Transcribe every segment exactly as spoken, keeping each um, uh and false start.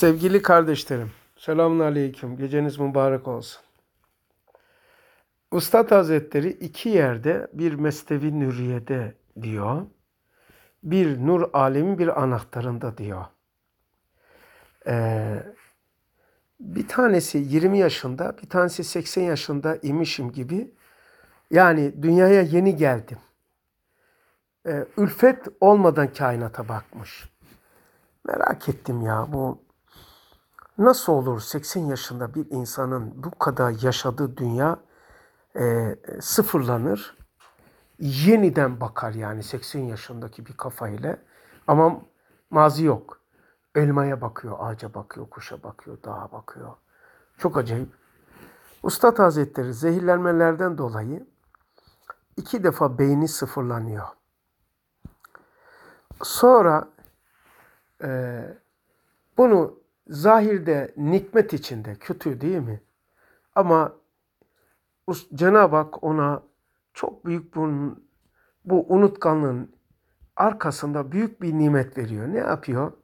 Sevgili kardeşlerim, selamun aleyküm. Geceniz mübarek olsun. Üstad Hazretleri iki yerde bir Mesnevi Nuriye'de diyor, bir nur alemi bir anahtarında diyor. Ee, bir tanesi yirmi yaşında, bir tanesi seksen yaşında imişim gibi. Yani dünyaya yeni geldim. Ee, ülfet olmadan kainata bakmış. Merak ettim ya bu nasıl olur seksen yaşında bir insanın bu kadar yaşadığı dünya e, sıfırlanır. Yeniden bakar yani seksen yaşındaki bir kafayla. Ama mazi yok. Elmaya bakıyor, ağaca bakıyor, kuşa bakıyor, dağa bakıyor. Çok acayip. Üstad Hazretleri zehirlenmelerden dolayı iki defa beyni sıfırlanıyor. Sonra e, bunu zahirde nikmet içinde, kötü değil mi? Ama Cenab-ı Hak ona çok büyük bunun, bu unutkanlığın arkasında büyük bir nimet veriyor. Ne yapıyor?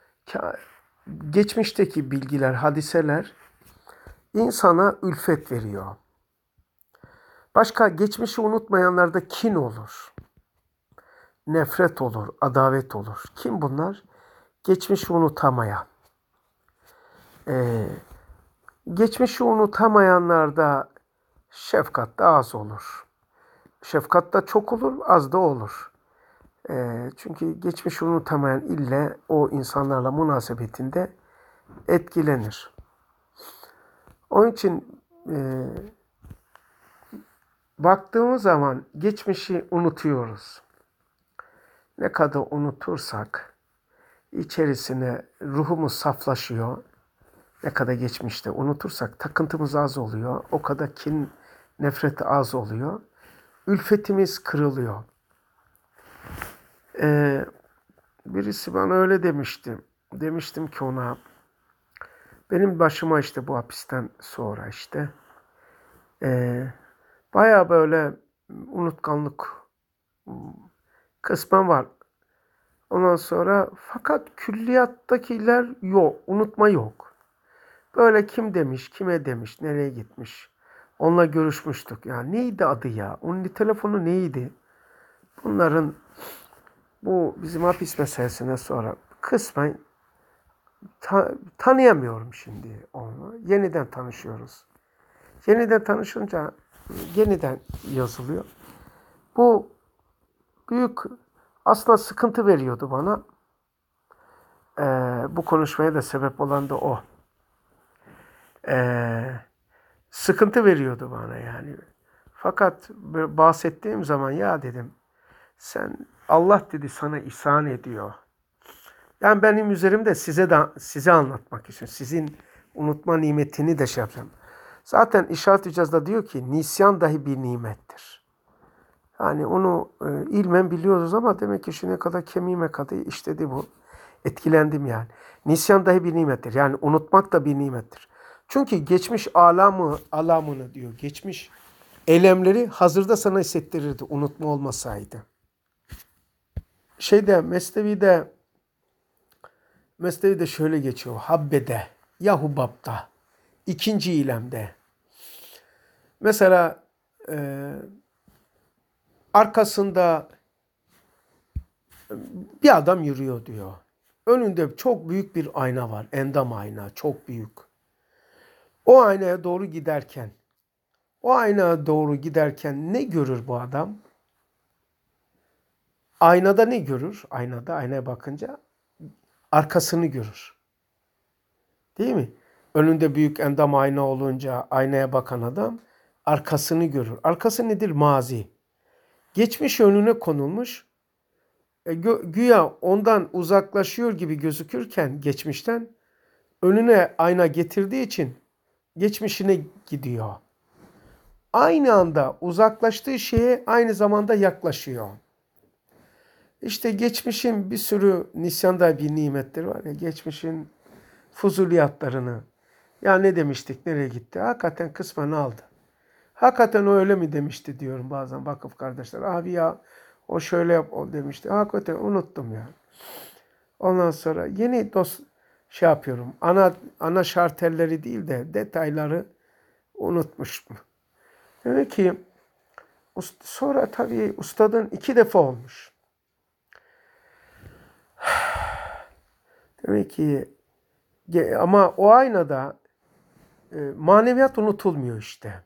Geçmişteki bilgiler, hadiseler insana ülfet veriyor. Başka geçmişi unutmayanlarda kin olur. Nefret olur, adavet olur. Kim bunlar? Geçmişi unutamayan. Ee, geçmişi unutamayanlarda şefkat de az olur. Şefkat da çok olur, az da olur. Ee, çünkü geçmişi unutamayan ille o insanlarla münasebetinde etkilenir. Onun için e, baktığımız zaman geçmişi unutuyoruz. Ne kadar unutursak içerisine ruhumuz saflaşıyor. Ne kadar geçmişte unutursak takıntımız az oluyor. O kadar kin, nefret az oluyor. Ülfetimiz kırılıyor. Ee, birisi bana öyle demişti. Demiştim ki ona, benim başıma işte bu hapisten sonra işte e, baya böyle unutkanlık kısmen var. Ondan sonra fakat külliyattakiler yok, unutma yok. Böyle kim demiş, kime demiş, nereye gitmiş. Onunla görüşmüştük. Ya neydi adı ya? Onun telefonu neydi? Bunların bu bizim hapis meselesine sonra kısmen ta, tanıyamıyorum şimdi onu. Yeniden tanışıyoruz. Yeniden tanışınca yeniden yazılıyor. Bu büyük aslında sıkıntı veriyordu bana. Ee, bu konuşmaya da sebep olan da o. Ee, sıkıntı veriyordu bana yani. Fakat bahsettiğim zaman ya dedim sen Allah dedi sana ihsan ediyor. Yani benim üzerimde size de size anlatmak için sizin unutma nimetini de şey yapacağım. Zaten İşaret-i İcaz'da diyor ki nisyan dahi bir nimettir. Yani onu e, ilmen biliyoruz ama demek ki şu ne kadar kemiğime kadar işledi bu. Etkilendim yani. Nisyan dahi bir nimettir. Yani unutmak da bir nimettir. Çünkü geçmiş alamı, alamını diyor. Geçmiş elemleri hazırda sana hissettirirdi unutma olmasaydı. Şeyde Mesnevi'de Mesnevi'de şöyle geçiyor. Habbede, Yahubab'da, ikinci ilemde. Mesela e, arkasında bir adam yürüyor diyor. Önünde çok büyük bir ayna var. Endam ayna. Çok büyük. O aynaya doğru giderken o aynaya doğru giderken ne görür bu adam? Aynada ne görür? Aynada, aynaya bakınca arkasını görür. Değil mi? Önünde büyük endam ayna olunca aynaya bakan adam arkasını görür. Arkası nedir? Mazi. Geçmiş önüne konulmuş. E, gü- güya ondan uzaklaşıyor gibi gözükürken geçmişten önüne ayna getirdiği için geçmişine gidiyor. Aynı anda uzaklaştığı şeye aynı zamanda yaklaşıyor. İşte geçmişin bir sürü nisyanda bir nimetleri var ya, geçmişin fuzuliyatlarını. Ya ne demiştik, nereye gitti? Hakikaten kısmen aldı. Hakikaten o öyle mi demişti diyorum bazen vakıf kardeşler. Abi ya o şöyle yap o demişti. Hakikaten unuttum ya. Ondan sonra yeni dost şey yapıyorum. Ana ana şartelleri değil de detayları unutmuşum. Demek ki sonra tabii ustadın iki defa olmuş. Demek ki ama o aynada e, maneviyat unutulmuyor işte.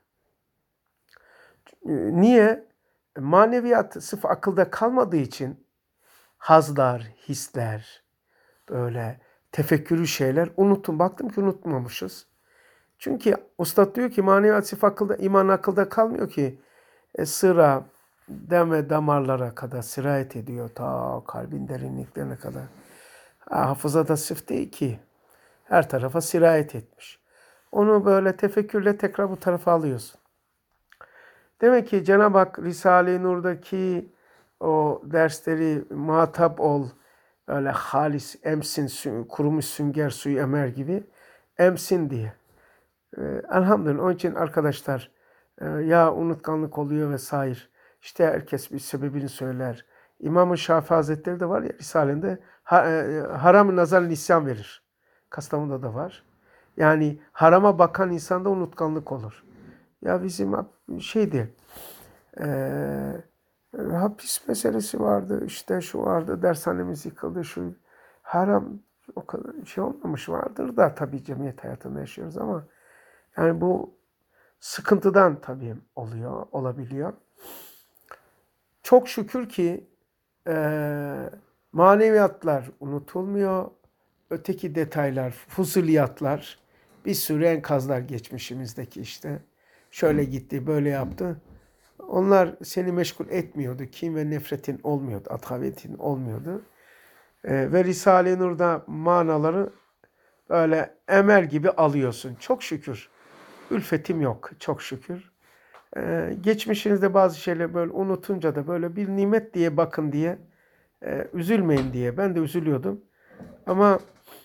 E, niye? Maneviyat sırf akılda kalmadığı için hazlar, hisler, böyle tefekkürü şeyler unuttum. Baktım ki unutmamışız. Çünkü ustad diyor ki maneviyat sırf akılda, iman akılda kalmıyor ki. E, sıra dem ve damarlara kadar sirayet ediyor. Ta kalbin derinliklerine kadar. Ha, hafızada sırf değil ki. Her tarafa sirayet etmiş. Onu böyle tefekkürle tekrar bu tarafa alıyorsun. Demek ki Cenab-ı Hak Risale-i Nur'daki o dersleri muhatap ol, öyle halis, emsin, kurumuş sünger suyu emer gibi emsin diye. Ee, elhamdülillah. Onun için arkadaşlar e, ya unutkanlık oluyor vesaire. İşte herkes bir sebebini söyler. İmam-ı Şafii Hazretleri de var ya Risale'nde ha, e, haram-ı nazar nisyan verir. Kastamonu'da da var. Yani harama bakan insanda unutkanlık olur. Ya bizim şeydi e, hapis meselesi vardı, işte şu vardı, dershanemiz yıkıldı, şu haram o kadar şey olmamış vardır da tabii cemiyet hayatında yaşıyoruz ama yani bu sıkıntıdan tabii oluyor, olabiliyor. Çok şükür ki e, maneviyatlar unutulmuyor. Öteki detaylar, fuzuliyatlar, bir sürü enkazlar geçmişimizdeki işte. Şöyle gitti, böyle yaptı. Onlar seni meşgul etmiyordu. Kin ve nefretin olmuyordu, atavetin olmuyordu. E, ve Risale-i Nur'da manaları böyle emer gibi alıyorsun. Çok şükür. Ülfetim yok, çok şükür. Ee, geçmişinizde bazı şeyler böyle unutunca da böyle bir nimet diye bakın diye e, üzülmeyin diye. Ben de üzülüyordum. Ama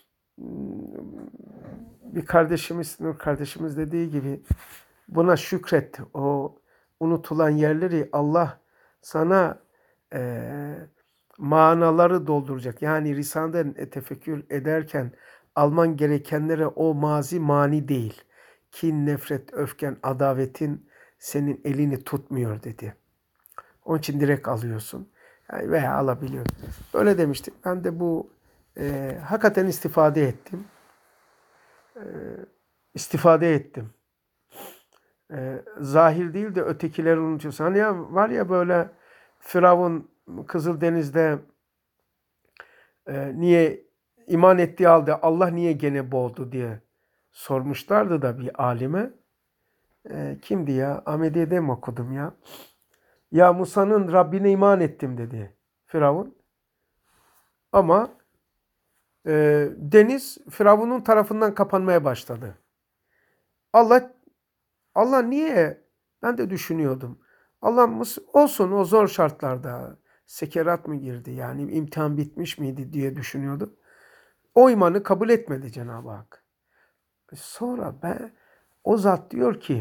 bir kardeşimiz, Nur kardeşimiz dediği gibi buna şükret. O unutulan yerleri Allah sana e, manaları dolduracak. Yani Risale'den tefekkür ederken alman gerekenlere o mazi mani değil. Kin, nefret, öfken, adavetin senin elini tutmuyor dedi. Onun için direkt alıyorsun. Yani veya alabiliyorsun. Böyle demiştik. Ben de bu e, hakikaten istifade ettim. E, istifade ettim. E, zahir değil de ötekileri unutuyorsun. Hani ya var ya böyle Firavun Kızıldeniz'de e, niye iman ettiği halde Allah niye gene boğdu diye sormuşlardı da bir alime. E, kimdi ya? Ahmediye'de mi okudum ya? Ya Musa'nın Rabbine iman ettim dedi Firavun. Ama e, deniz Firavun'un tarafından kapanmaya başladı. Allah Allah niye? Ben de düşünüyordum. Allah olsun o zor şartlarda sekerat mı girdi yani imtihan bitmiş miydi diye düşünüyordum. O imanı kabul etmedi Cenab-ı Hak. Sonra ben o zat diyor ki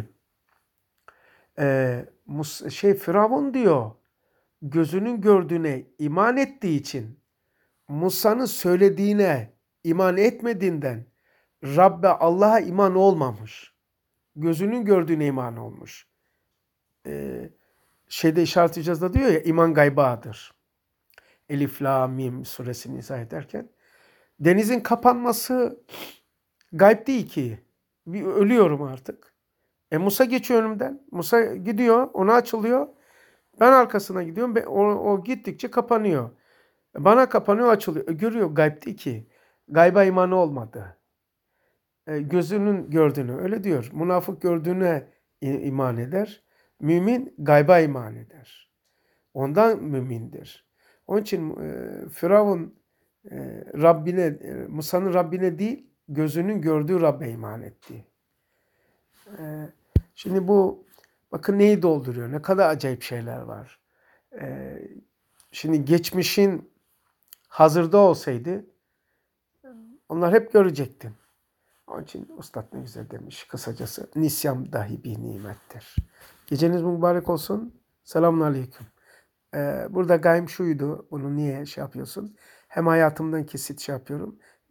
e, şey Firavun diyor gözünün gördüğüne iman ettiği için Musa'nın söylediğine iman etmediğinden Rabbe Allah'a iman olmamış. Gözünün gördüğüne iman olmuş. Ee, şeyde işaret icazda diyor ya iman gaybadır. Elif, La, Mim suresini izah ederken. Denizin kapanması gayb değil ki. Bir ölüyorum artık. E Musa geçiyor önümden. Musa gidiyor, ona açılıyor. Ben arkasına gidiyorum. O, o gittikçe kapanıyor. Bana kapanıyor, açılıyor. E, görüyor, gayb değil ki. Gayba imanı olmadı. E, gözünün gördüğünü, öyle diyor. Münafık gördüğüne iman eder. Mümin gayba iman eder. Ondan mümindir. Onun için e, Firavun e, Rabbine, e, Musa'nın Rabbine değil, gözünün gördüğü Rabbe iman etti. E, şimdi bu, bakın neyi dolduruyor, ne kadar acayip şeyler var. E, şimdi geçmişin hazırda olsaydı, onlar hep görecektin. Onun için Üstad ne güzel demiş kısacası. Nisyan dahi bir nimettir. Geceniz mübarek olsun. Selamun aleyküm. Ee, burada gayem şuydu. Bunu niye şey yapıyorsun? Hem hayatımdan kesit şey yapıyorum.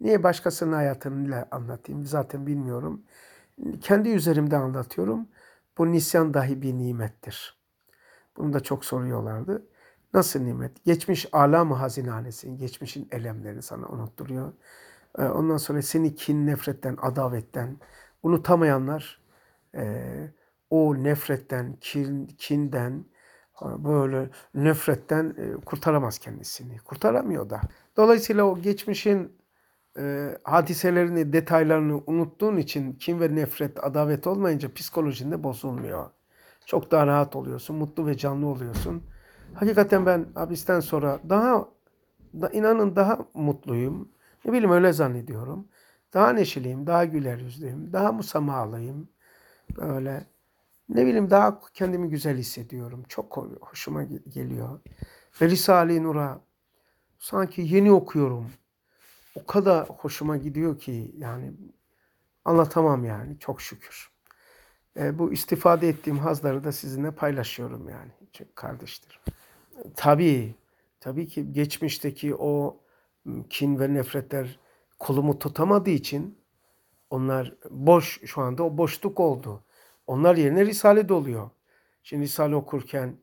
Niye başkasının hayatıyla anlatayım? Zaten bilmiyorum. Kendi üzerimde anlatıyorum. Bu nisyan dahi bir nimettir. Bunu da çok soruyorlardı. Nasıl nimet? Geçmiş alam-ı hazinhanesin, geçmişin elemlerini sana unutturuyor. Ondan sonra seni kin, nefretten, adavetten unutamayanlar e, o nefretten, kin, kinden, böyle nefretten e, kurtaramaz kendisini. Kurtaramıyor da. Dolayısıyla o geçmişin e, hadiselerini, detaylarını unuttuğun için kin ve nefret, adavet olmayınca psikolojinde bozulmuyor. Çok daha rahat oluyorsun, mutlu ve canlı oluyorsun. Hakikaten ben hapisten sonra daha, da, inanın daha mutluyum. Ne bileyim öyle zannediyorum. Daha neşeliyim, daha güler yüzlüyüm, daha musamalıyım. Böyle ne bileyim daha kendimi güzel hissediyorum. Çok hoşuma geliyor. Ve Risale-i Nur'a sanki yeni okuyorum. O kadar hoşuma gidiyor ki yani anlatamam yani çok şükür. E, bu istifade ettiğim hazları da sizinle paylaşıyorum yani. Çünkü kardeşlerim. Tabii, tabii ki geçmişteki o kin ve nefretler kolumu tutamadığı için onlar boş, şu anda o boşluk oldu. Onlar yerine Risale doluyor. Şimdi Risale okurken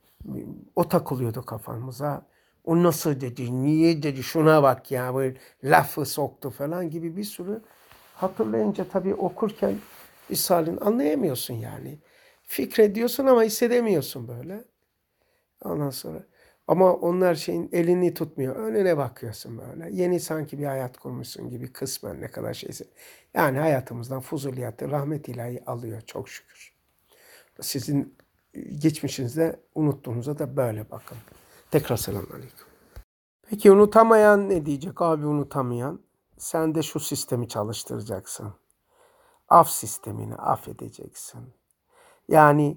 o takılıyordu kafamıza. O nasıl dedi, niye dedi, şuna bak ya, böyle lafı soktu falan gibi bir sürü hatırlayınca tabii okurken Risale'nin anlayamıyorsun yani. Fikrediyorsun ama hissedemiyorsun böyle. Ondan sonra ama onlar şeyin elini tutmuyor. Önüne bakıyorsun böyle. Yeni sanki bir hayat kurmuşsun gibi kısmen ne kadar şeyse. Yani hayatımızdan fuzuliyatı rahmet ilahi alıyor çok şükür. Sizin geçmişinizde unuttuğunuza da böyle bakın. Tekrar selamünaleyküm. Peki unutamayan ne diyecek abi unutamayan? Sen de şu sistemi çalıştıracaksın. Af sistemini affedeceksin. Yani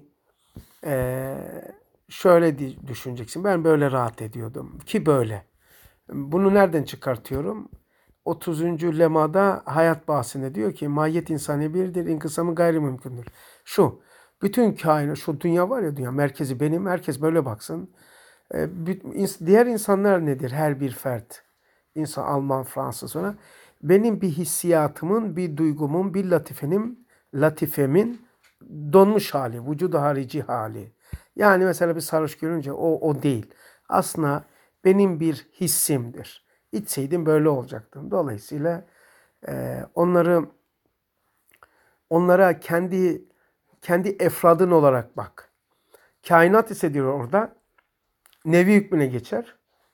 eee şöyle düşüneceksin. Ben böyle rahat ediyordum. Ki böyle. Bunu nereden çıkartıyorum? otuzuncu lemada hayat bahsinde diyor ki mahiyet insani birdir, inkısamı gayrimümkündür. Şu, bütün kainat, şu dünya var ya dünya, merkezi benim, herkes böyle baksın. Diğer insanlar nedir? Her bir fert. İnsan, Alman, Fransız ona. Benim bir hissiyatımın, bir duygumun, bir latifenim, latifemin donmuş hali, vücudu harici hali. Yani mesela bir sarhoş görünce o o değil. Aslında benim bir hissimdir. İçseydim böyle olacaktım. Dolayısıyla e, onları onlara kendi kendi efradın olarak bak. Kainat hissediyor orada. Nevi hükmüne geçer.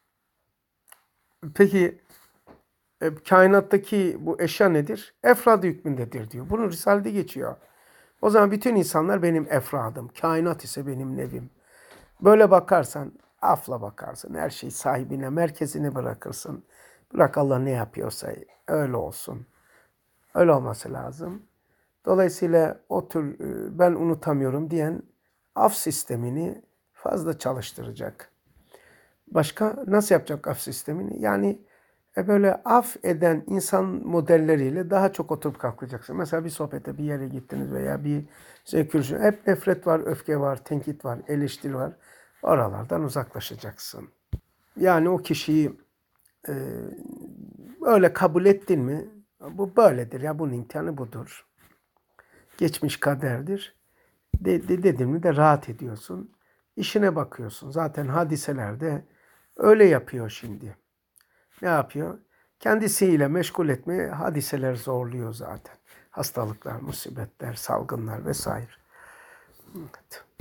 Peki e, kainattaki bu eşya nedir? Efrad hükmündedir diyor. Bunu Risale'de geçiyor. O zaman bütün insanlar benim efradım. Kainat ise benim nevim. Böyle bakarsan, afla bakarsın. Her şeyi sahibine, merkezine bırakırsın. Bırak Allah ne yapıyorsa öyle olsun. Öyle olması lazım. Dolayısıyla o tür ben unutamıyorum diyen af sistemini fazla çalıştıracak. Başka nasıl yapacak af sistemini? Yani e böyle af eden insan modelleriyle daha çok oturup kalkacaksın. Mesela bir sohbete bir yere gittiniz veya bir şey görüşün. Hep nefret var, öfke var, tenkit var, eleştiri var. Oralardan uzaklaşacaksın. Yani o kişiyi e, öyle kabul ettin mi? Bu böyledir ya, bunun imtihanı budur. Geçmiş kaderdir. De, de, dedim mi de rahat ediyorsun. İşine bakıyorsun. Zaten hadiselerde öyle yapıyor şimdi. Ne yapıyor? Kendisiyle meşgul etmeye hadiseler zorluyor zaten. Hastalıklar, musibetler, salgınlar vesaire. Evet.